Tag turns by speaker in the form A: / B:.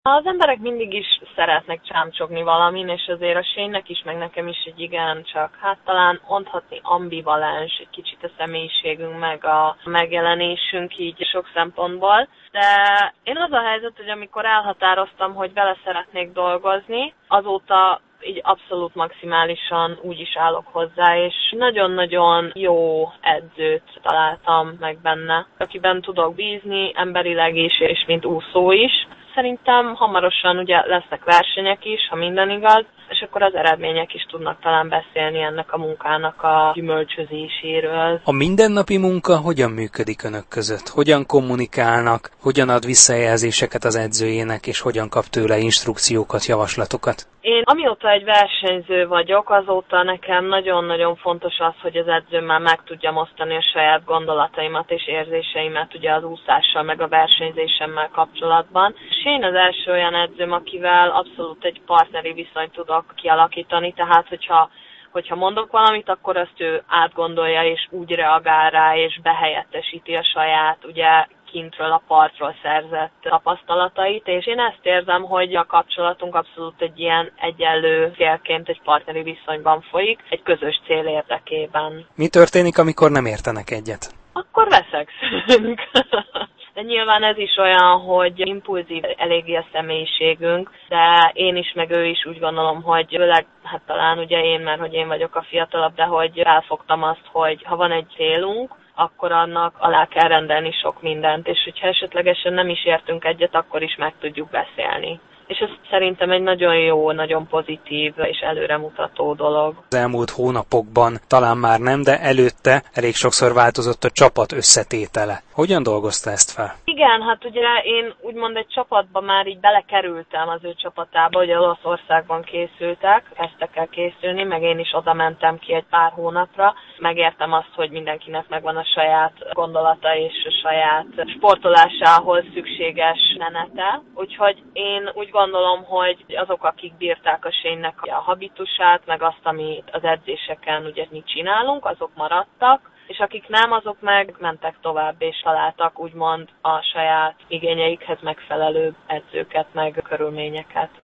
A: Az emberek mindig is szeretnek csámcsogni valamin, és azért a Shane-nek is, meg nekem is egy igen, csak hát talán mondhatni ambivalens egy kicsit a személyiségünk, meg a megjelenésünk így sok szempontból. De én az a helyzet, hogy amikor elhatároztam, hogy vele szeretnék dolgozni, azóta így abszolút maximálisan úgy is állok hozzá, és nagyon-nagyon jó edzőt találtam meg benne, akiben tudok bízni, emberileg is, és mint úszó is. Szerintem hamarosan ugye lesznek versenyek is, ha minden igaz, és akkor az eredmények is tudnak talán beszélni ennek a munkának a gyümölcsözéséről.
B: A mindennapi munka hogyan működik önök között? Hogyan kommunikálnak? Hogyan ad visszajelzéseket az edzőjének, és hogyan kap tőle instrukciókat, javaslatokat?
A: Én amióta egy versenyző vagyok, azóta nekem nagyon-nagyon fontos az, hogy az edzőmmel meg tudjam osztani a saját gondolataimat és érzéseimet ugye az úszással, meg a versenyzésemmel kapcsolatban. És én az első olyan edzőm, akivel abszolút egy partneri viszonyt tudok kialakítani, tehát hogyha mondok valamit, akkor azt ő átgondolja és úgy reagál rá, és behelyettesíti a saját ugye kintről, a partról szerzett tapasztalatait, és én ezt érzem, hogy a kapcsolatunk abszolút egy ilyen egyenlő félként egy partneri viszonyban folyik, egy közös cél érdekében.
B: Mi történik, amikor nem értenek egyet?
A: Akkor veszekszünk. De nyilván ez is olyan, hogy impulzív eléggé a személyiségünk, de én is, meg ő is úgy gondolom, hogy főleg, hát talán ugye én, mert hogy én vagyok a fiatalabb, de hogy elfogtam azt, hogy ha van egy célunk, akkor annak alá kell rendelni sok mindent, és hogyha esetlegesen nem is értünk egyet, akkor is meg tudjuk beszélni. És ez szerintem egy nagyon jó, nagyon pozitív és előremutató dolog.
B: Az elmúlt hónapokban talán már nem, de előtte elég sokszor változott a csapat összetétele. Hogyan dolgozta ezt fel?
A: Igen, hát ugye én úgymond egy csapatba már így belekerültem az ő csapatába, hogy Olaszországban készültek, kezdtek el készülni, meg én is oda mentem ki egy pár hónapra. Megértem azt, hogy mindenkinek megvan a saját gondolata és a saját sportolásához szükséges menete. Úgyhogy én úgy gondolom, hogy azok, akik bírták a Shane-nek a habitusát, meg azt, amit az edzéseken ugye mi csinálunk, azok maradtak, és akik nem, azok meg mentek tovább, és találtak úgymond a saját igényeikhez megfelelő edzőket, meg körülményeket.